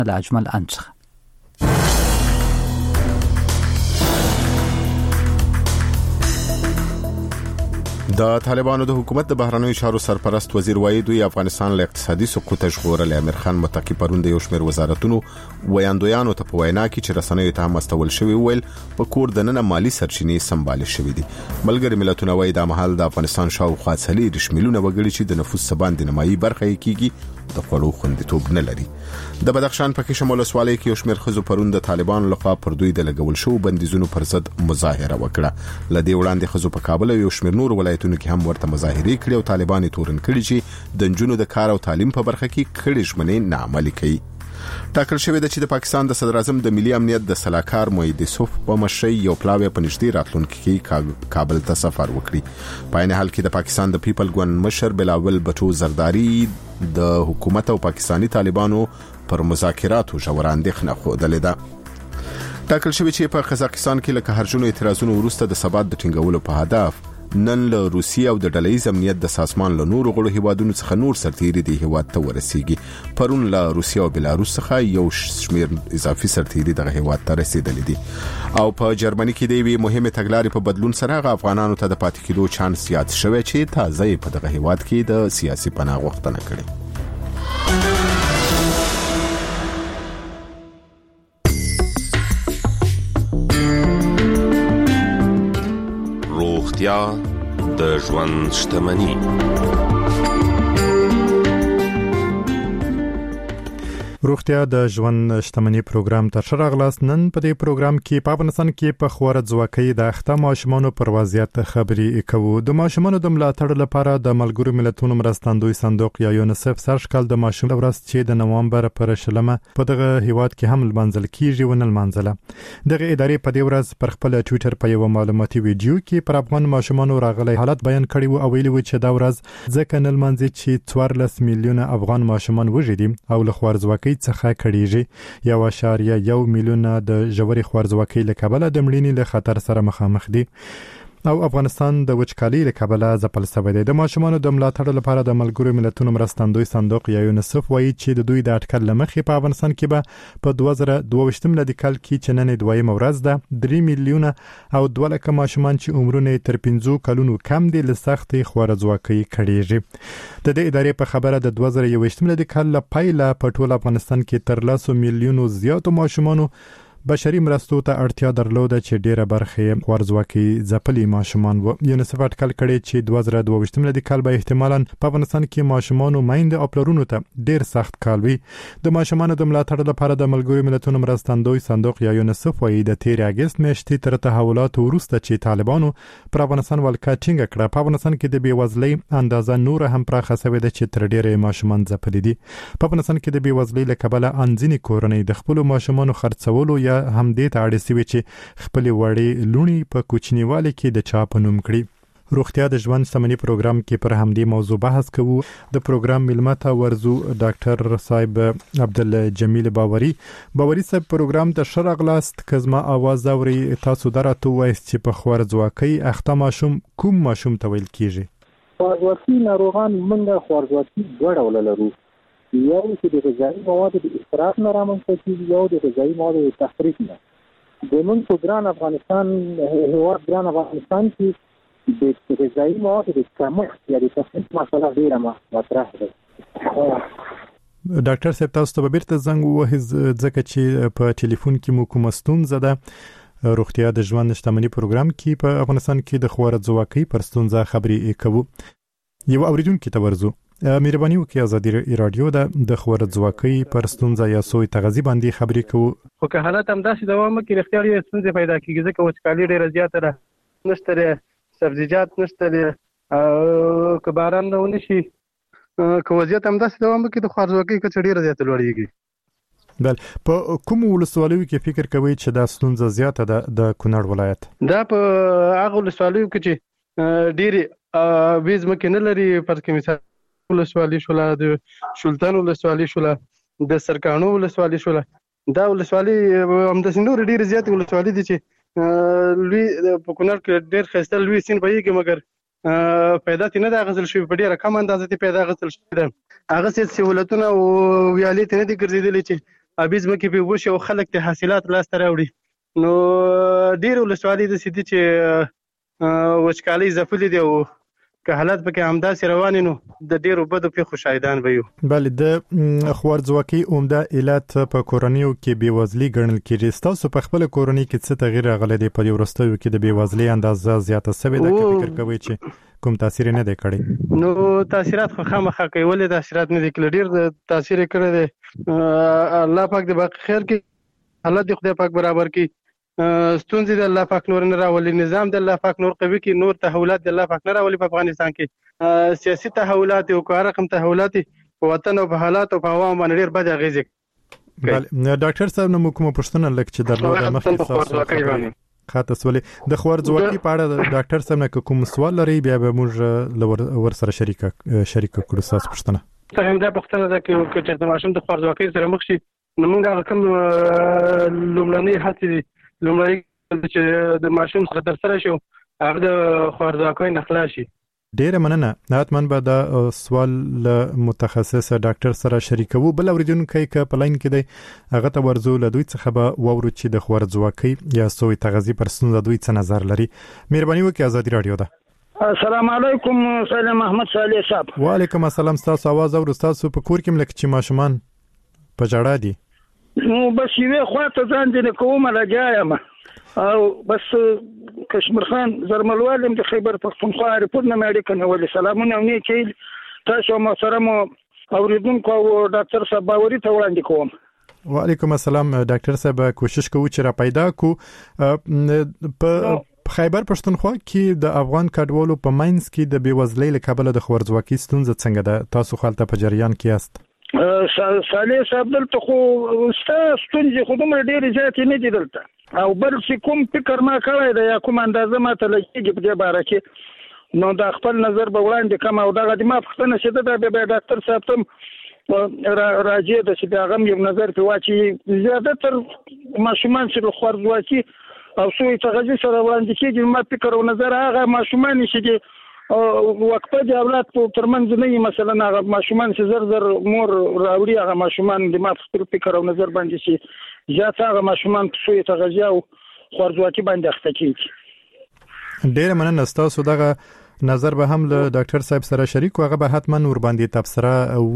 له اجمل انڅخه. د طالبانو د حکومت د بهرنیو چارو سرپرست وزیر وایي دوی افغانستان له اقتصادي سقوط ژغورل. امیر خان متقی پروند یو شمېر وزارتونو ویاندویانو ته په وینا کې چې رسنیو ته هم استول شوی ویل په کور دننه مالی سرچینې سمبال شوې دي. ملګری ملتونه وایي د محل د افغانستان شاوخوا 40 میلیونه وګړي چې د نفوس سباند نمایي برخه یې کیږي د خوړو خوندیتوب نه لري. د بدخشان په کې شمال سوالي کې یو شمېر خزو پروند د طالبانو لخوا پر دوی د لګول شو بندیزونو پر ضد مظاهره وکړه. لدې وړاندې خزو په کابل یو شمېر نور ولایتونو کې هم ورته مظاهره کړې او طالبان تورن کړي چې د جنونو د کار او تعلیم په برخه کې کړي ژمنې نه عملي کوي. ټاکل شوی د چې د پاکستان د صدر اعظم د ملي امنیت د سلاکار موحد یوسف په مشرۍ یو پلاوی په نږدې راتلونکي کې کابل ته سفر وکړي. په عین حال کې د پاکستان د پیپل ګوند مشر بلاول بټو زرداری د حکومت او پاکستانی طالبانو پر مذاکراتو ژور اندېښنه خوده ده. ټاکل شوی چې په قزاقستان کې لکه هرجونو اعتراضونو وروسته د ثبات د ټینګولو په هدف نن له روسیې او د ډلهییز امنیت د سازمان له نورو غړو هیوادونو څخه نور سرتیري د هیواد ته ورسیږي. پرون له روسیې او بلاروس څخه یو شمېر اضافي سرتیري دغه هیواد ته رسیدلي دي. او په جرمني کې د یوې مهمه تګلارې په بدلون سره هغه افغانانو ته د پاتې کېدو چانس زیات شوی چې تازه په دغه هیواد کې د سیاسي پناه غوښتنه کړې. د ژوند شتمني. روغتیا د ژوند شتمني پروګرام ته شراغلاست. نن په دې پروګرام کې په افغانستان کې په خوره ځواکۍ د اخته ماشومانو پر وضعیت خبرې کوو. د ماشومانو د ملاتړ لپاره د ملګرو ملتونو مرستندوی صندوق یا یونیسف سرشکل د ماشوم ورځ چې د نوامبر پر 20 په دغه هیواد کې هم لمانځل کیږي ونه لمانځله. دغه ادارې په دې ورځ پر خپل ټوئیټر په یو معلوماتي ویډیو کې پر افغان ماشومانو راغلي حالت بیان کړی او ویلي و چې دا ورځ ځکه نه لمانځي چې 14 میلیونه افغان ماشومان وژړي او له خوار ځواکۍ څخه کړيږي. 1.1 میلیونه د ژورې خوارځواکۍ له کبله د مړینې له خطر سره مخامخ دي او افغانستان د وچکالۍ له کبله ځپل شوی دی. د ماشومانو د ملاتړ لپاره د ملګرو ملتونو مرستندوی صندوق یا یونیسف وایي چې د دوی د اټکل لمخې په افغانستان کې به په 2022 میلادي کال کې چې نن دویمه ورځ ده 3 میلیونه او 2 لک ماشومان چې عمرونه تر 15 کلونو کم دي له سختې خوارځواکۍ کړيږي. د دې ادارې په خبره د 2021 میلادي کال له پیله په ټول افغانستان کې تر 100 میلیونو زیاتو ماشومانو بشري مرستو ته اړتیا درلوده چې ډیره برخه خوارځواکۍ ځپلي ماشومان وو. یونیسف اټکل کړي چې 2022 میلادي کال به احتمالاً په افغانستان کې ماشومان مایند او پلرونو ته ډیر سخت کال وي. د ماشومان د ملاتړ لپاره د ملګرو ملتونو مرستندوی صندوق یا یونیسف وایي د 13 اگست میاشتې تر تحولات وروسته چې طالبانو پر افغانستان ولکه ټینګه کړه په افغانستان کې د بیوزلۍ اندازه نور هم پراخه شوې ده چې تر ډیره ماشومان ځپلي دي. په افغانستان کې د بیوزلۍ له کبله انځنی کورنۍ د خپل ماشومان خرڅولو یا هم دې ته اړ شوي چې خپل وړي لونی په کوچنیوالي کې د چا په نوم کړي. روغتیا د ژوند شتمني پروګرام کې پر همدې موضوع بحث کوو. د پروګرام ملمته ورزو ډاکټر صاحب عبدالجمیل باوري صاحب پروګرام ته شراغلاست. کزما आवाज اوري تاسو درته وایست چې په خوارځواکۍ اخته ماشوم کوم ماشوم ته ویل کیږي؟ خوارځواکۍ ناروغان موږ خوارځواکۍ دوه ډول لرو. یو چې د غذایي موادو د اسراف نه رامنځته کېږي او د غذایي موادو د تخریب نه. زموږ په ګران افغانستان کې د غذایي موادو د کمښت یا د تخریب مسله ډېره مطرح ده. ډاکټر صاحب تاسو ته بیرته زنګ ووهئ ځکه چې په ټلیفون کې مو کومه ستونزه ده. روغتیا د ژوند شتمني پروګرام کې په افغانستان کې د خوارځواکۍ پر ستونزه خبرې کوو. یو اوریدونکو ته ورزو مهرباني وکړئ ازادي رادیو د خوارځواکۍ پر ستونزه یا سوی تغذیه باندې خبرې کوو. خو که حالت هم داسې دوام وکړي رښتیا ډېرې ستونزې پیدا کېږي ځکه وچکالي ډېره زیاته ده. نشته سبزیجات نشته او که باران نه ونشي که وضعیت هم داسې دوام وکړي د خوارځواکۍ کچه ډېره زیاته لوړېږي. بل په کوم ولسوالیو کې فکر کوئ چې دا ستونزه زیاته ده د کونړ ولایت؟ دا په هغه ولسوالیو کې چې ډېرې ویز مکې نه لري. پر کې مثال ولسوالي شوله د شولتن ولسوالي شوله د سرکانو ولسوالي شوله. دا ولسوالي همداسې نور ډېرې زیاتې ولسوالي دي چې لوی په کونړ کې ډېر ښایسته لوی سیند بهیږي مګر پیدا ترې نه ده اخیستل شوي. په ډېره کم اندازه ترې پیدا اخیستل شوي ده. هغسې سهولتونه او ویالې ترې نه دي ګرځېدلې چې ابي ځمکې په وشي او خلک ته حاصلات لاس ته راوړي نو ډېر ولسوالۍ د سدي چې وچکالۍ ځپلې دي او که حالات پکې همداسې روان نو د ډېرو بدو پیښو شاهدان به یو. بله د خوارځواکۍ عمده علت په کورنیو کې بېوزلي ګڼل کېږي. ستاسو په خپله کورنۍ کې څه تغییر راغلی دی په دې وروستیو کې د بېوزلۍ اندازه زیاته سوې ده که فکر کوئ چې کوم تاثیر نه دی کړی؟ نو تاثیرات خو خامخا کوي. ولې تاثیرات نه دي کړي؟ ډېر تاثیر یې کړی دی. الله پاک د باقي خیر کې حالت د خدای پاک برابر کړي. ستونزې د الله پاک نور نه راولي. نظام د الله پاک نور قوي کړي. نور تحولات د الله پاک نه راولي. په افغانستان کې سیاسي تحولات او کار رقم تحولات په وطن او په حالات او په عوام باندې ډېر بد اغیزې کوي. ډاکټر صاحب نو کومه پوښتنه لکه چې درلوده مخکې تاسو خاطر سولې د خوارځواکۍ په اړه ډاکټر صاحب نه کوم سوال لري بیا به موږ ور سره شریک کړو تاسو پوښتنه. څنګه دا پوښتنه ده چې د ماشوم د خوارځواکۍ سره مخ شي نو موږ کوم لومړنۍ هڅې لومړی چې د ماشوم سره ترسره شو هغه د خوارځواکۍ نه خلاص شي. ډیره مننه. حتماً به دا سوال متخصص ډاکټر سره شریکوو. بل اوریدونکو کې په لاین کې دی هغه ته ورزو له دوی څخه به وورو چې د خوارځواکۍ یا سوء تغذیه پر ستونزه دوی څه نظر لري. مهرباني وکړئ ازادي رادیو ده. السلام علیکم سلام محمد صالح صاحب. وعلیکم السلام. تاسو आवाज او تاسو په کور کې ملک چې ماشومان په جړا دي نو بس یوه خواته ځان دې کوم راځم او بس کشمیر خان زرملوالم د خیبر پختونخوا ریپورت نه مې کنه ولې سلامونه او نه چې تاسو محترم اوریدونکو او ډاکټر صاحب باوري ته وړاندې کوم. وعلیکم السلام. ډاکټر صاحب کوشش کوو چې را پیدا کو په خیبر پښتونخوا کې د افغان کډوالو په ماینز کې د بیوزلۍ له کبله د خوارځواکۍ ستونزه څنګه ده؟ تاسو خپل په جریان کې یاست؟ صالح صاحب دلته خو ستونزې خو دومره ډېرې زیاتې نه دي دلته او بل چې کوم فکر ما کړی دی یا کوم اندازه ما ته لګېږي په دې باره کې نو دا خپل نظر به وړاندې کړم او دغه د ما پوښتنه چې ده بیا ډاکټر صاحب ته راجع ده چې بیا هغه هم یو نظر پرې واچوي. زیاتره ماشومان چې د خوارځواکي او سوء تغذیې سره وړاندې کېږي ما فکر او نظر هغه ماشومان چې دي وقفه د اولاد په ترمنځ نه مثلا هغه ماشومان چې زر مور راوړي هغه ماشومان د ما خپل فکر او نظر باندې چې زیات هغه ماشومان په سوء تغذیه او خوارځواکۍ باندې اخته کیږي. ډېر مننه. تاسو دغه نظر به هم له ډاکټر صاحب سره شریک او هغه به حتما ور باندې تبصره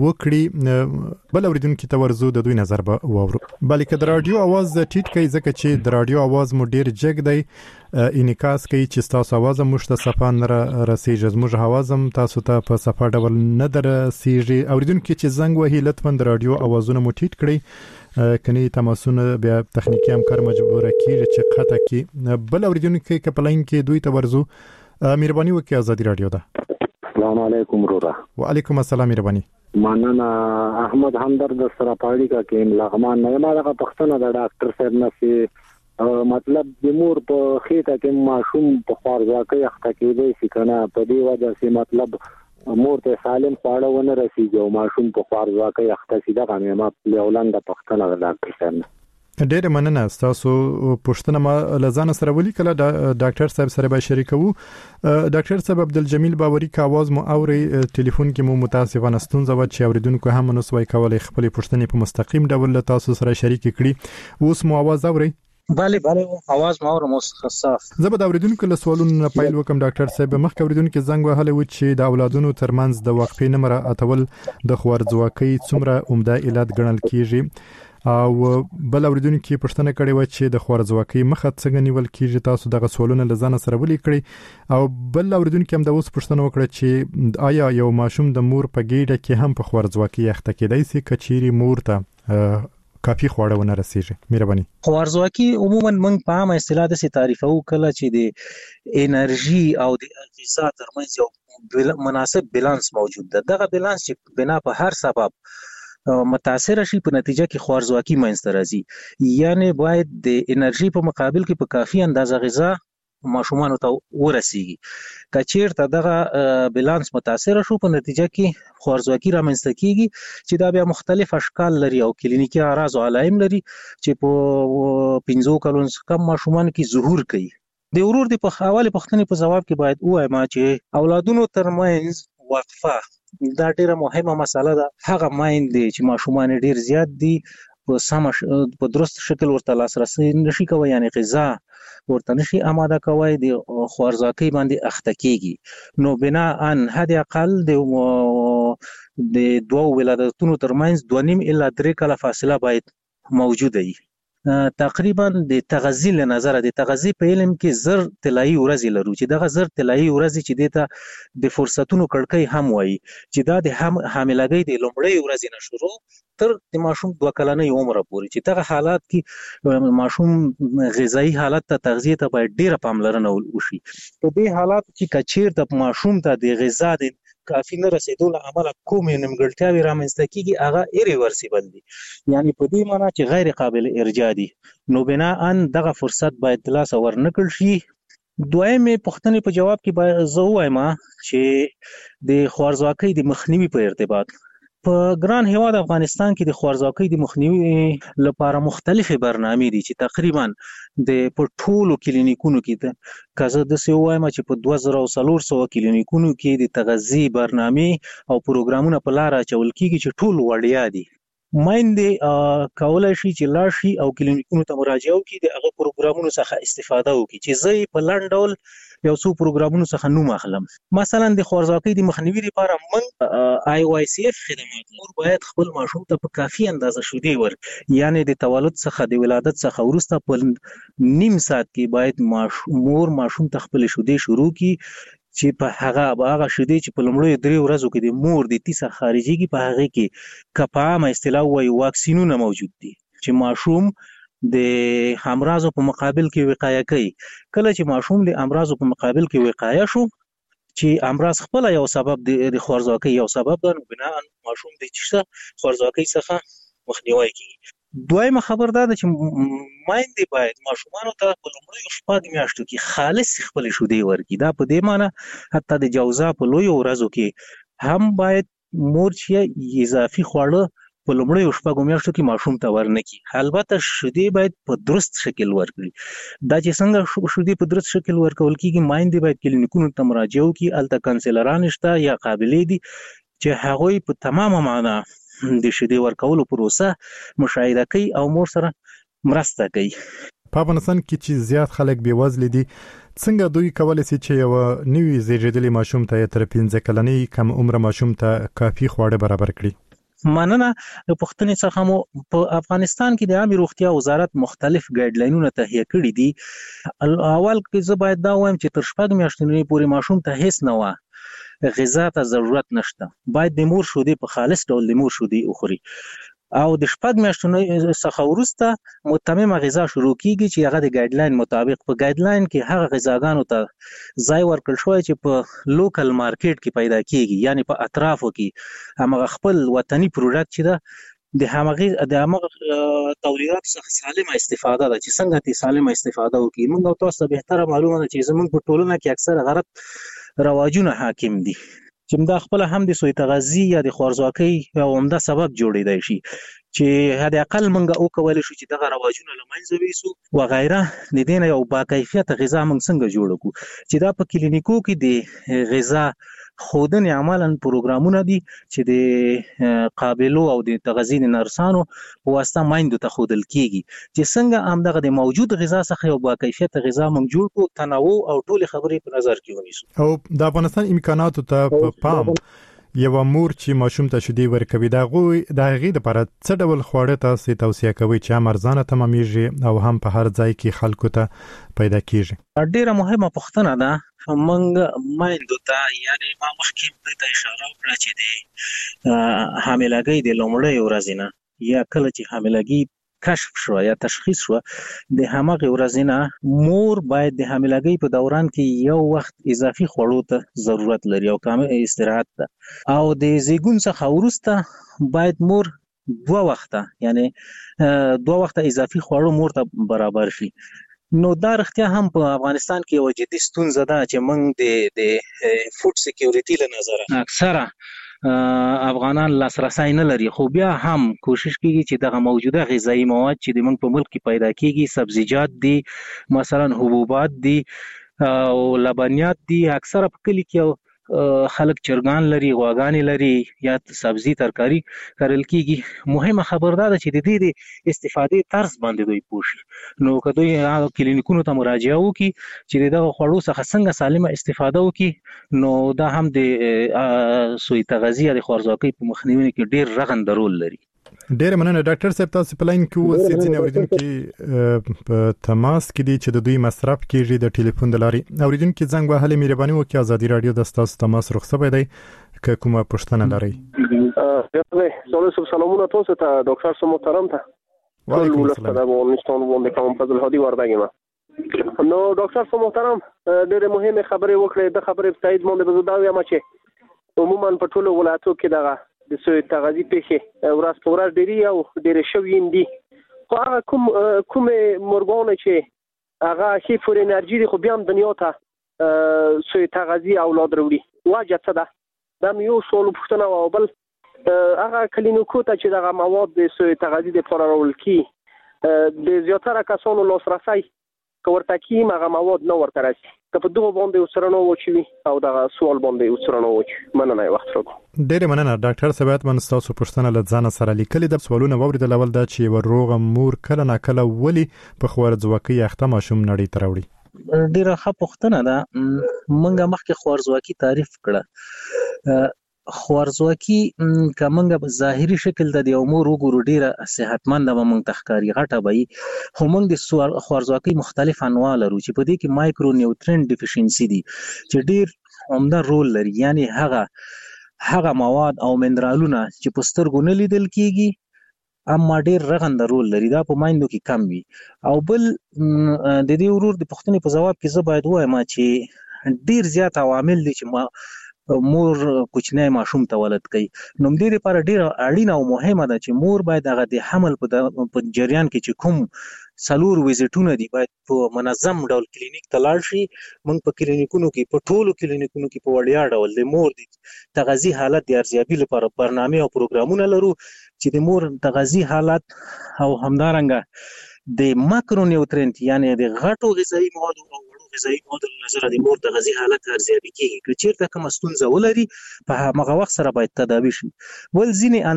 وکړي. بل اوریدونکو ته ورزو د دوی نظر به وورو. بلکې د رادیو आवाज ټیټ کوي ځکه چې د رادیو आवाज مو ډیر جګ دی انعکاس کوي چې تاسو आवाज مو شته صفه نه رسیږي. زموږ आवाज هم تاسو ته په صفه ډول نه درسیږي. اوریدونکو چې زنګ وهي لطفا د رادیو आवाजونه مو ټیټ کړئ کني تماسونه بیا تخنیکی همکار مجبور کیږي چې قطع کی. بل اوریدونکو کې کپلاین کې دوی ته ورزو. مهرباني وکړئ ازادي رادیو ده. السلام علیکم ورورا. وعلیکم السلام. مهرباني. مننه. احمد همدرد سره پاړی کا کې لغمان نه ما دغه پښتنه د ډاکټر صاحب نه سي مطلب د مور په خېټه کې ماشوم په خوارځواکۍ اخته کېدی شي کنه په دې وجه سي مطلب مور ته سالم خواړه ونه رسیږي او ماشوم په خوارځواکۍ اخته شي. دغه ما په ولنده پښتنه د ډاکټر صاحب نه. ډېر مننه. تاسو پوښتنه ما لزان سره ولیکله ډاکټر صاحب سره به شریکو. ډاکټر صاحب عبدالجمیل باوري کا आवाज مو اوري ټلیفون کې مو متاسفانه ستونزه و چې اوریدونکو هم نو سوي کولای خپل پوښتنې په مستقیم ډول تاسو سره شریک کړي. اوس مو आवाज اوري؟ بله आवाज ما اورم صاف. زه به د اوریدونکو له سوالونو پیل وکم. ډاکټر صاحب مخکې اوریدونکو زنګ وهلی و چې د اولادونو ترمنځ د وقفې نمبر اتول د خوارځواکۍ څومره عمده علت ګڼل کیږي او بل اوریدونکو پوښتنه کړې و چې د خوارځواکۍ مخه څنګه نیول کیږي. تاسو دغه سوالونه لزان سره ولیکړي او بل اوریدونکو هم د اوس پوښتنه وکړه چې آیا یو ماشوم د مور په ګیډه کې هم په خوارځواکۍ اخته کېدای شي کچيري مور ته کافي خواړه ونه رسیږي؟ مهرباني. خوارځواکي عموما موږ په عامه اصطلاح د تعریفو کله چې د انرژي او د غذا ترمنځ یو مناسب بیلانس موجود ده. دغه بیلانس چې بنا په هر سبب متاثر شي په نتیجه کې خوارځواکي منځته راځي. یعنی باید د انرژي په مقابل کې په کافي اندازه غذا ماشومان ته ورسیږي. کچیرته دغه بیلانس متاثر شو په نتیجه کې خوارځواکي رامنځته کیږي چې دا بیا مختلف اشکال لري او کلینیکي اعراض او علائم لري چې په 15 کلونو کم ماشومان کې ظهور کوي. د ورور د په حواله پښتنې په جواب کې باید وایم چې اولادونو ترمنځ وقفه دا ډیره مهمه مسله ده. هغه مایند دی چې ماشومان ډیر زیات دي په درست شکل ورته لاسرسي نشي کوي، یعنی غذا ورته نشي آماده کوي، د خوارځواکۍ باندې اخته کیږي. نو بنا ان حد اقل د دوه ولادتونو ترمنځ 2.5 الا 3 کاله فاصله باید موجوده وي. تقریبا د تغذیه له نظر د تغذیه په علم کې زر طلایی ورځې لرو، چې دغه زر طلایی ورځې چې دته د فرصتونو کړکۍ هم وایي، چې دا د حاملګۍ د لومړۍ ورځې نه شروع تر د ماشوم 2 کلنۍ عمر پورې، چې دغه حالات کې ماشوم غذایی حالت ته تغذیه ته باید ډیره پاملرنه وشي. په دې حالات کې کچیر د ماشوم ته د غذا د کافی نه رسیدو له امله کومې نیمګړتیاوې رامنځته کیږي هغه ایریورسیبل دي، یعنی په دې معنی چې غیر قابل ارجاع دي. نو بنا ان دغه فرصت باید ترلاسه ورنکړل شي. دویمې پوښتنې په جواب کې باید زه ووایم چې د خوارځواکۍ د مخنیوي په ارتباط په ګران هیواد افغانستان کې د خوارځواکۍ د مخنیوي لپاره مختلفې برنامې دي، چې تقریبا د په ټولو کلینیکونو کې که زه داسې ووایم چې په 2400 کلینیکونو کې د تغذیې برنامې او پروګرامونه په لاره اچول کیږي چې ټول وړیا دي. میندې کولی شي چې لاړ شي او کلینیکونو ته مراجعه وکړي، د هغه پروګرامونو څخه استفاده وکړي، چې زه یې په لنډ ډول یو څو پروګرامونو څخه نوم اخلم. مثلا د خوارځواکۍ د مخنیوي لپاره موږ IYCF خدمات مور باید خپل ماشوم ته په کافي اندازه شیدې ورکړي، یعنی د تولد څخه د ولادت څخه وروسته په نیم ساعت کې باید مور ماشوم ته خپل شیدې شروع کړي، چې په هغه شیدې چې په لومړیو 3 ورځو کې د مور د تیسه خارجيږي، په هغه کې که په عامه اصطلاح وایي واکسینونه موجود دي چې ماشوم د امراضو په مقابل کې وقایه کوي. کله چې ماشوم د امراضو په مقابل کې وقایه شو، چې امراض خپل یو سبب د خوارځواکۍ یو سبب ده، نو بنا ماشوم د خوارځواکۍ څخه مخنیوي کوي. دویمه خبر دا ده چې میندې باید ماشومانو ته په لومړیو 4 میاشتو کې خالص خپل شیدې ورکړي. دا په دې معنی حتی د جوزا په لویو ورځو کې هم باید مور چې اضافي خواړه په لومړیو 4 میاشتو کې ماشوم ته ورنکړي. البته شیدې باید په درست شکل ورکړي. دا چې څنګه شیدې په درست شکل ورکول کیږي، میندې باید کلینیکونو ته مراجعه وکړي، هلته کانسلران شته یا قابلې دي چې هغوی په تمامه معنا د شیدې ورکولو پروسه مشاهده کوي او مور سره مرسته کوي. په افغانستان کې چې زیات خلک بې وزله دي، څنګه دوی کولی شي چې یو نوی زیږیدلی ماشوم ته تر 15 کلنۍ کم عمر ماشوم ته کافي خواړه برابر کړي؟ مننه. د پوښتنې څخه مو په افغانستان کې د عامه روغتیا وزارت مختلف ګایډلاینونه تهیه کړي دي. اول کې زه باید دا وایم چې تر 4 میاشتې پورې ماشوم ته هیڅ نه و غذا ته ضرورت نشته، باید د مور شیدې په خالص ډول د مور شیدې وخوري، او د 4 میاشتو څخه وروسته متممه غذا شروع کیږي چې هغه د ګایډلاین مطابق په ګایډلاین کې هغه غذاګانو ته ځای ورکړل شوی چې په لوکل مارکیټ کې پیدا کیږي، یعنی په اطرافو کې هغه خپل وطني پروډکټ چې ده د هغه تولیدات څخه سالمه استفاده ده، چې څنګه ته سالمه استفاده وکړي. موږ او تاسو بهتره معلومه ده چې زموږ په ټولنه کې اکثره غلط رواجونه حاکم دي، چې دا خپل هم د سوء تغذیه یا د خوارځواکۍ یو عمده سبب جوړیدای شي، چې حد اقل موږ وکولی شو چې دغه رواجونه له منځه ویسو و غیره. د دې نه یو باکیفیته غذا موږ څنګه جوړ کړو، چې دا په کلینیکو کې د غذا خودنې عملاً پروګرامونه دي چې د قابلو او د تغذیې نرسانو په واسطه میندو ته ښودل کیږي، چې څنګه همدغه د موجود غذا څخه یو باکیفیته غذا موږ جوړ کړو، تنوع او ټولې خبرې په نظر کې ونیسو. او د افغانستان امکاناتو ته په پام یو مور چې ماشوم ته شیدې ورکوي، د هغې لپاره څه ډول خواړه تاسو توصیه کوئ چې هم ارزانه تمامېږي او هم په هر ځای کې خلکو ته پیدا کیږي؟ ډیره مهمه پوښتنه ده. موږ میندو ته، یعنی ما مخکې ته اشاره وکړه چې د حاملګۍ د لومړۍ ورځې نه یا کله چې حاملګي کشف شو یا تشخیص شو، د همغه ورځې نه مور باید د حاملګۍ په دوران کې یو وخت اضافي خوړو ته ضرورت لري او کامل استراحت ته، او د زیږون څخه وروسته باید مور 2 وخته، یعنی 2 وخته اضافي خوړو مور ته برابر شي. نو دا رښتیا هم په افغانستان کې یو جدي ستونزه ده چې موږ د فوډ سکیورټي له نظره اکثره افغانان لاسرسی نه لري، خو بیا هم کوشش کیږي چې دغه موجوده غذایی مواد چې د موږ په ملک کې پیدا کیږي، سبزیجات دي، مثلا حبوبات دي او لبنیات دي، اکثره په کلی کې خلک چرګان لري، غواګانې لري یا سبزي ترکاری کرل کیږي. مهمه خبر ده چې د دې استفادې طرز باندې دوی پوښي. نو که دوی کلینیکونو ته مراجعه وکړي چې دغه خوړو څخه څنګه سالمه استفاده وکړي، نو دا هم د سوی تغذیه د خوارزواکۍ په مخنیوي کې ډیر رغنده رول لري. ډیر مننه ډاکټر صاحب، تاسو په لاین کې اوسئ. ځینې اوریدونکو په تماس کې دي چې د دوی مصرف کیږي د ټلیفون د لارې. اوریدونکو زنګ وهلې مهرباني وکړئ، ازادي رادیو د تاسو تماس رخصت دی که کومه پوښتنه لرئ. سلامونه تاسو ته ډاکټر صاحب محترم ته. وعلیکم السلام. افغانستان باندې کوم فضل هادي وردګ ما. نو ډاکټر صاحب محترم ډېر مهمه خبره وکړه. د خبرې په تایید باندې به زه وایم چې عموما په ټولو ولایتو کې دغه د سوی تغذیه پیښې ورځ په ورځ ډېری او ډېر شوي دي. خو هغه کوم مرغان چې هغه شي فور انرژي دي، خو بیا هم دنیا ته سوی تغذیه اولاد وروړي. وجه څه ده؟ دا یو سوال پوښتنه او بل هغه کلینیکو ته چې دغه مواد د سوی تغذیه لپاره راوړل کی د زیاتره کسانو لاسرسي ورته کیم هغه مواد نه ورته راشي. که په دغه باندې وسرنو وچوي او دغه سوال باندې وسرنو وچ مننه وخت راکو. ډېر مننه ډاکټر صاحب. من تاسو پوښتنه له ځان سره لیکلې د سوالونه ووریدل. اول دا چې وروغه مور کله نه کله ولی په خوارزواکۍ اخته ماشوم نړۍ ته راوړي. ډیره ښه پوښتنه ده. مونږه مخکې خوارزواکۍ تعریف کړه. خوارزواکي که موږ په ظاهري شکل د امور وګورو ډیره صحتمند به موږ تخکاری غټه وي، خو موږ د خوارزواکي مختلف انواع لرو چې په دې کې مایکرو نیوټرینټ ډیفیشنسي دي چې ډیر عمده رول لري. یعنی هغه مواد او منرالونه چې په سترګو نه لیدل کیږي اما ډیر رغنده رول لري، دا په مایندو کې کم وي. او بل د دې ورور د پوښتنې په جواب کې زه باید وایم چې ډیر زیات عوامل دي چې مور کوچنی ماشوم ته ولادت کوي. نو دې لپاره ډیره اړینه او مهمه ده چې مور باید هغه د حمل په جریان کې چې کوم سلور ویزټونه دي باید په منظم ډول کلینیک ته لاړ شي. موږ په کلینیکونو کې په ټولو کلینیکونو کې په وړیا ډول د مور د تغذیه حالت د ارزیابي لپاره برنامه او پروګرامونه لرو چې د مور تغذیه حالت او همدارنګه د ماکرو نیوټرینټ یعنی د غټو غذایی موادو او غذایی موادو له نظر د مور د غذایی حالت ارزیابي کیږي. که چیرته کوم ستونزه ولري په هغه وخت سره باید تداوی شي. ول ځینې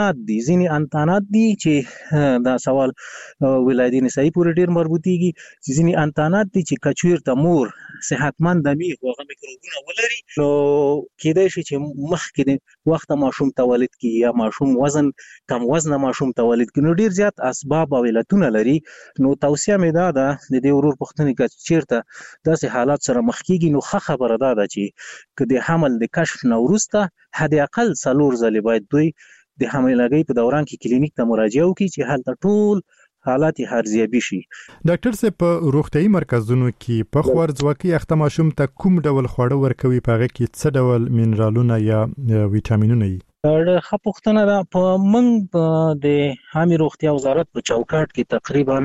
انتانات دي چې دا سوال ولادت نسائی پورې ډیر مربوطیږي. ځینې انتانات دي چې کچویرته مور صحتمند دي او هغه میکروبونه ولري، نو کېدای شي چې مخکې وخت ماشوم تولید کی یا ماشوم وزن کم وزن ماشوم تولید کی. نو ډیر زیات اسباب او علتونه لري. نو توصیه مې ده د دې ورور پوښتنې کې چیرته داسې حالات سره مخ کیږي، نو ښه خبره ده چې که د حمل د کشف نه وروسته حد اقل 4 ځلې باید دوی د حاملګۍ په دوران کې کلینیک ته مراجعه وکړي چې هلته ټول حالات ارزیابي شي. ډاکټر صاحب په روغتيایي مرکزونو کې په خوارزواکۍ اخته ماشوم ته کوم ډول خواړه ورکوي؟ په هغه کې څه ډول منرالونه یا ویټامینونه وي؟ ښه پوښتنه ده. په موږ د عامه روغتیا وزارت په چوکاټ کې تقریبا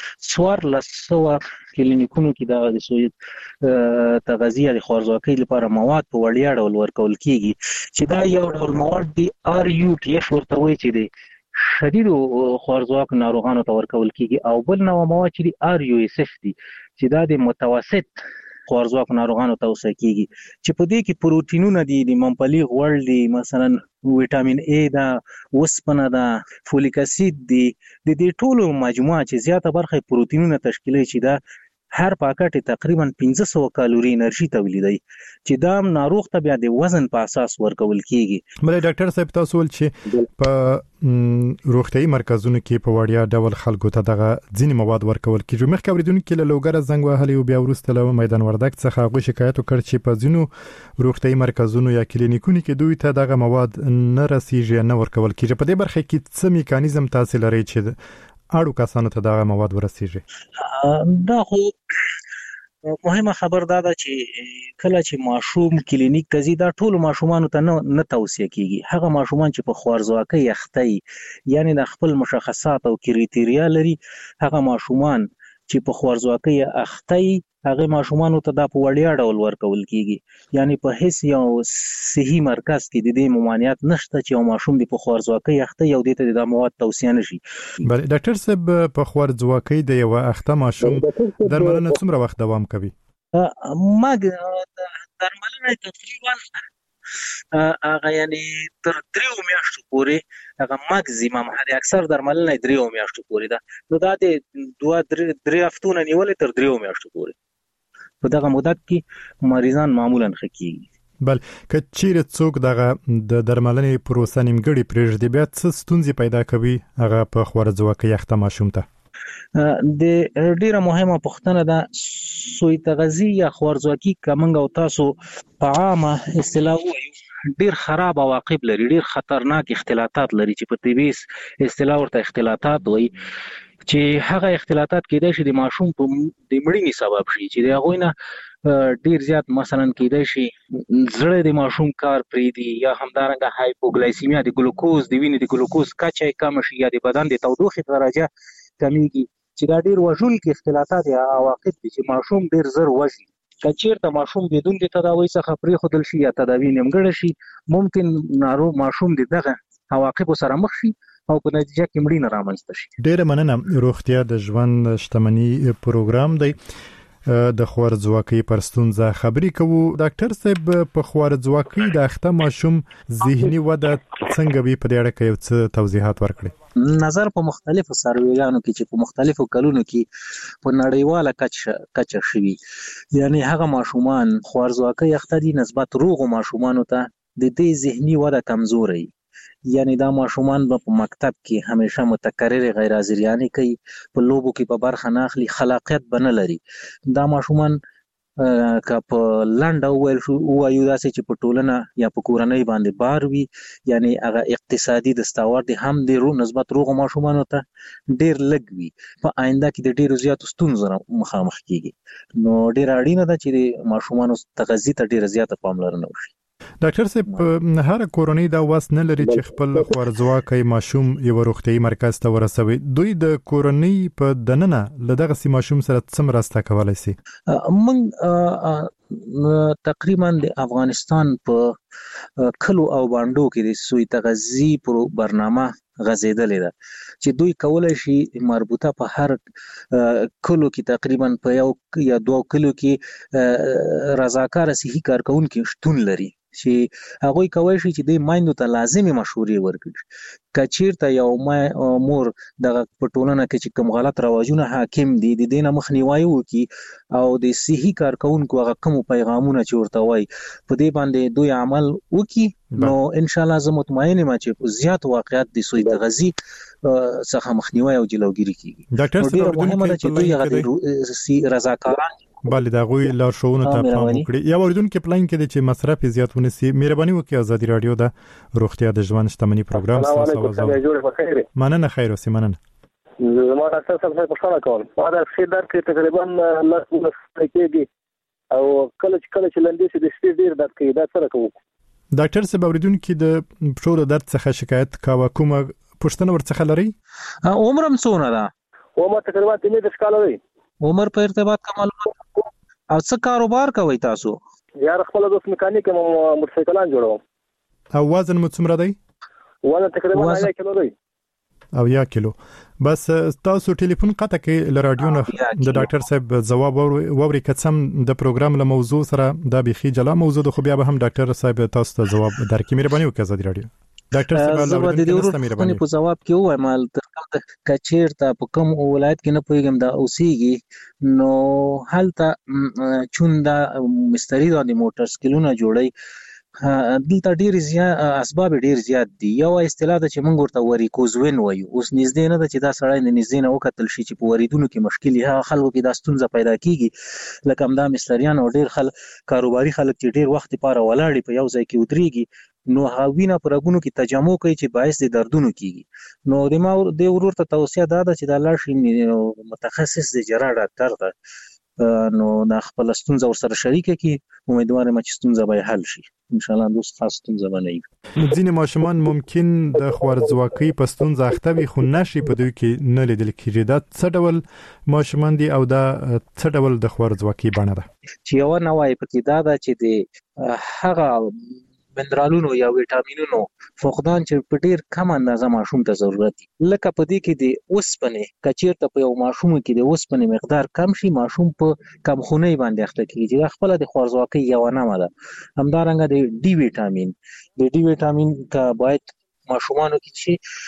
1400 کلینیکونو کې د سوی تغذیه د خوارزواکۍ لپاره مواد په وړیا ډول ورکول کیږي چې دا یو ډول مواد دی RUTF ورته وایي چې د شدیدو خوارزواکو ناروغانو ته ورکول کیږي، او بل نوع مواد چې دی RUSF دی چې دا د متوسط خوارزواکو ناروغانو ته توصیه کیږي چې په دې کې پروتینونه دي، د ممپلی غوړ دي، مثلا ویټامین A دا، اوسپنه دا، فولیک اسید دی. د دې ټولو مجموعه چې زیاته برخه پروتینونه تشکیلوي چې دا هر پاکټ تقریبا 1500 کالوري انرژي تولیدوي چې دا ناروغ ته بیا د وزن په اساس ورکول کیږي. بل ډاکټر صاحب تاسو ول چې په روغتيایي مرکزونو کې په وړیا ډول خلکو ته دغه ځینې مواد ورکول کیږي. مخکې اوریدونکو له لوګره زنګ وهلی او بیا ورسته له میدان وردګ څخه هغه شکایت وکړ چې په ځینو روغتيایي مرکزونو یا کلینیکونو کې دوی ته دغه مواد نه رسیږي، نه ورکول کیږي. په دې برخه کې څه میکانیزم تاسو لرئ چې اړو کسانو ته دغه مواد ورسیږي؟ دا خو مهمه خبر ده چې کله چې ماشوم کلینیک ته ځي دا ټول ماشومان ته نه توصیه کیږي. هغه ماشومان چې په خوارزواکۍ اخته یعنی د خپل مشخصات او کریټیریا لري، هغه ماشومان چې په خوارزواکۍ اخته هغه ماشومان ته د په وړیا ډول ورکول کیږي. یعنی په هیڅ یو صحي مرکز کې د دې ممانعت نشته چې یو ماشوم د په خوارزواکۍ اخته یو د دې د مواد توصیه نشي. بله ډاکټر صاحب په خوارزواکۍ د یو اخته ماشوم درملنه څومره وخت دوام کوي؟ ما درملنه تقریبا هغه یعنی تر 3 میاشتو پورې هغه ماکسیمم هغه اکثر درملنه 3 میاشتو پورې ده. نو دا د 2-3 هفتونه نیولې تر 3 میاشتو پورې په دغه مدت کې مریضان معمولا خکېږي. بل کچیر څوک دغه د درملنې پروسه نیمګړې پرېږدي بیا څه ستونزې پیدا کوي هغه په خوارځواکۍ اخته ماشوم ته؟ د ډیره مهمه پوښتنه ده سوی تغذیه یا خوارځواکي کومنګ او تاسو په عامه اصطلاح وایو ډیر خراب عواقب لري، ډیر خطرناک اختلاطات لري چې په طبي اصطلاح ورته اختلاطات وایي چې هغه اختلاطات کېدای شي د ماشوم په د مړینې سبب شي چې د هغوی نه ډیر زیات مثلا کېدای شي زړه د ماشوم کار پرېږدي یا همدارنګه هایپوګلایسیمیا د ګلوکوز د وینې د ګلوکوز کچه کم شي یا د بدن د تودوخې درجه کمیږي چې دا ډیر وژونکي اختلاطات یا عواقب دي چې ماشوم ډیر زر وژني. که چیرته ماشوم بدون د تداوی څخه پرېښودل شي یا تداوی نیمګړې شي ممکن ناروغ ماشوم دغه عواقب سره مخ شي او په نتیجه کې مړینه رامنځته شي. ډیره مننه. روغتیا د ژوند شتمنۍ پروګرام دی د خوارځواکۍ پر ستونزه خبرې کوو. ډاکټر صاحب په خوارځواکۍ د اخته ماشوم ذهني وده څنګه وي په دې اړه کې یو څه توضیحات ورکړئ. نظر په مختلفو سرویانو کې چې په مختلفو کلونو کې په نړیواله کچه شوي یعنی هغه ماشومان خوارځواکۍ اخته دي نسبت روغو ماشومانو ته د دې ذهني وده کمزوري یعنی دا ماشومان په مکتب کې همیشه متکرر غیر حاضریانه کوي په لوبو کې په برخه نه اخلي خلاقیت بنه لري. دا ماشومان که په لنډه وویل شو وایو داسې چې په ټولنه یا په کورنۍ باندې بار وي یعنی هغه اقتصادي دستاورد هم د نسبت روغو ماشومانو ته ډیر لږ وي په آینده کې د ډیرو زیاتو ستونزو مخامخ کیږي. نو ډیر اړینه ده چې د ماشومانو تغذیه ته ډیره زیاته پاملرنه وشي. ډاکټر صاحب هر کورنۍ دا واس نه لري چې خپل خوارځواکی ماشوم یو روغتیايي مرکز ته ورسوي. دوی د کورنۍ په دننه له دغه سي ماشوم سره څه مرسته کولای شي؟ موږ تقریبا د افغانستان په کلو او باندو کې د سوی تغذیه برنامه غزیدلې ده چې دوی کولای شي مربوطه په هر کلو کې تقریبا په یو یا 2 کلو کې رضاکار صحي کارکونکو شتون لري چې هغه کوي شي چې د مایندو ته لازمي مشورې ورکړي. کچیرته یو مور د پټولنه کې چې کوم غلط رواجونه حاکم دي د دینه مخنیوي وکي او د صحي کارکونکو هغه کوم پیغامونه چې ورته وای په دې باندې دوی عمل وکي نو ان شاء الله زه مطمئن یم چې زیات واقعیت د سوی تغذی څخه مخنیوي او جلوګیری کیږي. ډاکټر صاحب مهمه ده چې دوی هغه رضاکاران بل دا غوي لارښوونه ته پام وکړي. یا اوریدونکو پلان کې چې مصرف زیاتونه سي مهرباني وکړئ ازادي رادیو د روغتیا د ژوند شتمنۍ پروګرام تاسو مننه. خیر اوسې مننه. زما ډاکټر صاحب په پښتنه کوم دا خیدار کې تقریبا لږ کېږي او کله چې لندې سي د سپیر ډیر درد کوي دا سره کوم. ډاکټر صاحب اوریدونکو د پښو د درد څخه شکایت کاوه کومه پښتنه ورڅخه لري؟ عمرم څونه ده؟ عمر تقریبا 3 کال دی. عمر په ارتباط کا معلومات او څه کاروبار کوي تاسو؟ یار خپل د میکانیک موټرسایکلان جوړوم. او وزن مو څومره دی؟ وزن تقریبا 1 کیلو دی. او 1 کیلو. بس تاسو ټلیفون قطع کې ل رادیو نه د ډاکټر صاحب جواب ووري کڅم د پروګرام له موضوع سره د بيخي جلا موضوع د خو بیا به هم ډاکټر صاحب تاسو ته جواب درکې. مهرباني وکړئ ازادي رادیو. ډاکټر صاحب د دې په جواب کې وای مال تر کچیر ته په کوم ولایت کې نه پویګم دا اوسېږي نو حالته چوندا مستری د موټر سکلونه جوړي دلته ډیر زیات اسباب ډیر زیات دي. یو اصطلاح ده چې موږ ورته وریکوزوین وایو. اوس نږدې نه ده چې دا سړی نه نږدې نه وکتل شي چې په وریدونو کې مشکل هغه خلکو کې دا ستونزه پیدا کیږي لکه همدا مستریان او ډیر کاروباري خلک چې ډیر وخت لپاره ولاړ په یو ځای کې ودرېږي نو هاوینه پرګونو کې تجمع کوي چې باعث د دردونو کیږي. نو د ورور ته توصیه ده چې دا لاشي متخصص د جراح ډاکټر ته نو دا خپل ستونزه ورسره شریکه کی امیدوار یم چې ستونزه به حل شي ان شاء الله. دوست خاص ستونزه باندې ځینې ماشومان ممکن د خوارځواکۍ په ستونزه اخته وي خو نشي په دوی کې نه لیدل کېږي. دا څه ډول ماشومان دي او دا څه ډول د خوارځواکۍ بڼه ده؟ چې یو نوای پکې دا ده چې د هغه منرالونو یا ویټامینونو فقدان چې په ډیر کم اندازه ماشوم ته ضرورت دي. لکه په دې کې د اوسپنې کچیرته په یو ماشوم کې د اوسپنې مقدار کم شي، ماشوم په کمخونۍ باندې اخته کیږي چې خپل د خوارځواکۍ یو نامه ده. همدارنګه د ډي ویټامین کا باید ماشومانو کې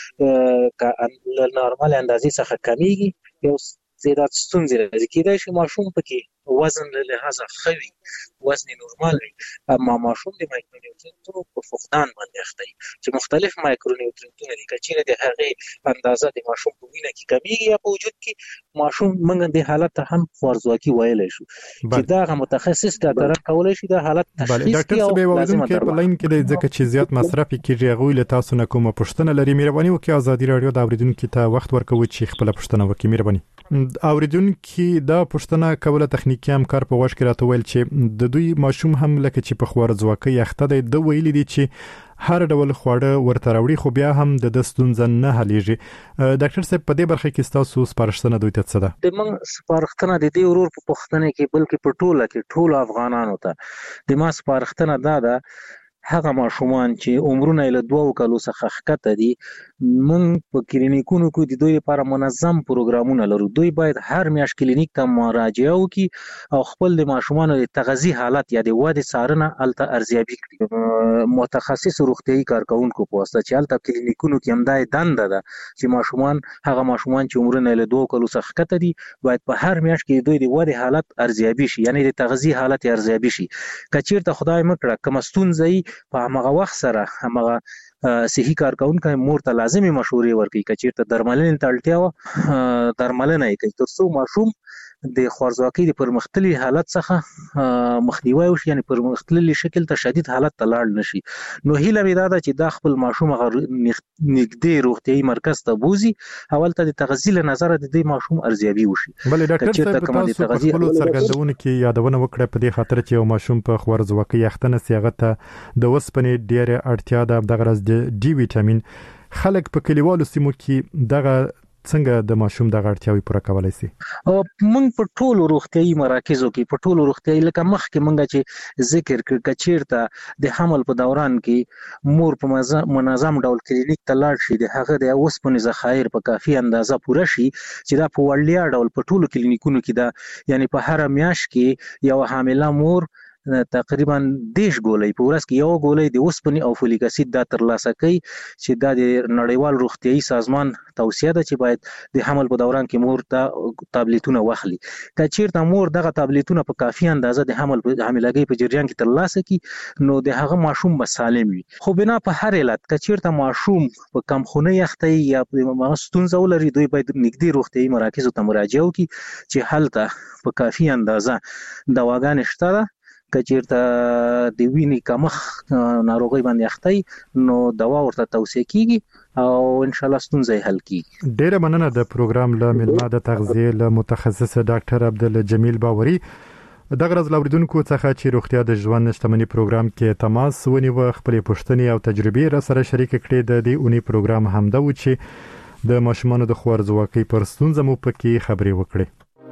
چې له نارمال اندازې څخه کمیږي، یو زیات ستونزې راځي. کېدای شي ماشوم پکې وزن له لحاظه ښه وي، وزن نورمال وي، اما ماشوم د مایکرونیوټرنټونو په فقدان باندې اخته وي چې مختلف مایکرونیوټرنټونه دي. که چیرې د هغې اندازه د ماشوم په وینه کې کمیږي یا په وجود کې، ماشوم موږ د حالت ته هم خوارځواکي ویلی شو چې دغه متخصص ډاکټران کولی شي د حالت تشخیص کړي. ډاکټر صاحب یوازې کې په لاین کې دی ځکه چې زیات مصرف کیږي، هغوی له تاسو نه کومه پوښتنه لري. مهرباني وکړئ ازادي راډیو د اوریدونکو ته وخت ورکوي چې خپل پوښتنه وکړي. مهرباني. اوریدونکو دا پوښتنه کوله تخنیکی همکار په واش کې راته ویل چې د دوی ماشوم هم لکه چې په خوارځواکۍ اخته دی، د ویلي دي چې هر ډول خواړه ورته راوړي خو بیا هم د ستونزه نه حلیږي. ډاکټر صاحب په دې برخه کې تاسو سپارښتنه دوی ته څه ده؟ د موږ سپارښتنه د دې ورور په پوښتنه کې بلکې په ټوله کې ټول افغانانو ته د ما سپارښتنه ده هغه ماشومان چې عمرونه له 2 کالو څخه ښکته دي، موږ په کلینیکونو کې د دوی لپاره منظم پروګرامونه لرو. دوی باید هر میاشت کلینیک ته مراجعه وکړي او خپل د ماشومانو د تغذیه حالت یا د ودې څارنه هلته ارزیابي کړي متخصص روغتیايي کارکونکو په واسطه، چې هلته کلینیکونو کې همدا دنده ده چې هغه ماشومان چې عمرونه له 2 کالو څخه ښکته دي باید په هر میاشت کې دوی د ودې حالت ارزیابي شي، یعنی د تغذیه حالت ارزیابي شي. که چیرته خدای مکړه کومه ستونزه په هغه وخت سره هغه صحي کارکونکو مور ته لازمي مشورې ورکړي. که چیرته درملنې ته اړتیا وه درملنه یې کوي تر څو ماشوم د خوارځواکۍ د پرمختللي حالت څخه مخنیوي وشي، یعنی پرمختللي شکل ته شدید حالت ته لاړ نشي. نو هیله مې دا ده چې دا خپل ماشوم نږدې روغتیايي مرکز ته بوزي او هلته د تغذیې له نظره د دې ماشوم ارزیابي وشي. بلې ډاکټر صاحب تاسو په خپلو څرګندونو کې یادونه وکړه په دې خاطر چې یو ماشوم په خوارځواکۍ اخته نشي، هغه ته د اوسپنې ډېره اړتیا ده، دغه راز د ډي ویټامین. خلک په کلیوالو سیمو کې دغه څنګه د ماشوم د غړتیاوي پوره کولای شي؟ موږ په ټولو روغتیايي مراکزو کې په ټولو روغتیايي لکه مخکې موږ چې ذکر کړ چیرته د حمل په دوران کې مور په منظم ډول کلینیک ته لاړ شي، د هغه د اوسپنې ذخایر په کافي اندازه پوره شي چې دا په وړیا ډول په ټولو کلینیکونو کې ده، یعنی په هر میاشت کې یو حامله مور تقریبا 10 ګولۍ په ورځ کې یو ګولۍ د اوسپنې او فولیک اسید دا ترلاسه کوي چې دا د نړیوال روغتیايي سازمان توصیه ده چې باید د حمل په دوران کې مور ته تابلیتونه واخلي. که چیرته مور دغه تابلیتونه په کافي اندازه د حاملګۍ په جریان کې ترلاسه کړي نو د هغه ماشوم به سالم وي. خو بنا په هر علت که چیرته ماشوم په کمخونۍ اخته یا په ستونزه ولري، دوی باید نږدې روغتیايي مراکزو ته مراجعه وکړي چې هلته په کافي اندازه دواګانې شته ده. که چیرته د وینې کمښت ناروغي باندې اخته نو دوا ورته توصیه کیږي او ان شاء الله ستونزې حل کیږي. ډیره مننه د پروګرام له ملما د تغذیه له متخصص ډاکټر عبدالجمیل باوري. دغه ورځ لاوریدونکو څخه چې روغتیا د ژوند شتمنۍ پروګرام کې تماس ونیو، خپل پوښتنې او تجربې را سره شریک کړي. د دې اونۍ پروګرام همدا و چې د ماشومانو د خوارځواکۍ پر ستونزو مو پکې خبرې وکړي.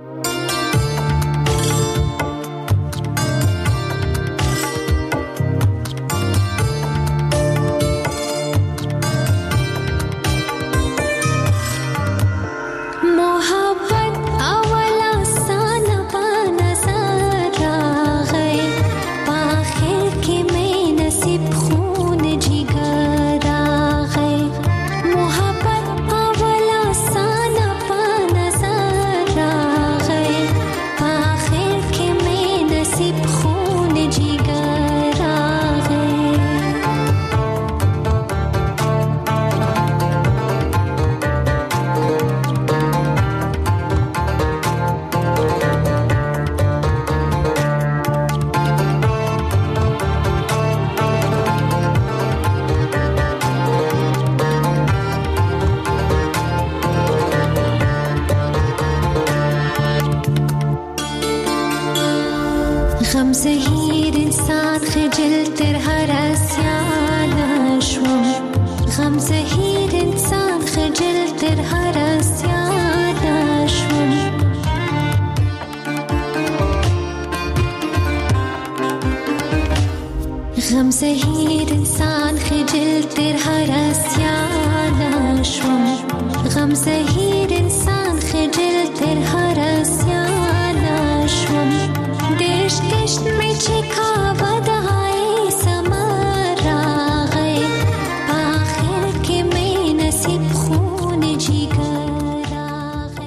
غم زهیر انسان خجل تر هر اسیان شوم، غم زهیر انسان خجل تر هر اسیان شوم. غم زهیر تر هر اسیان شوم غم زهیر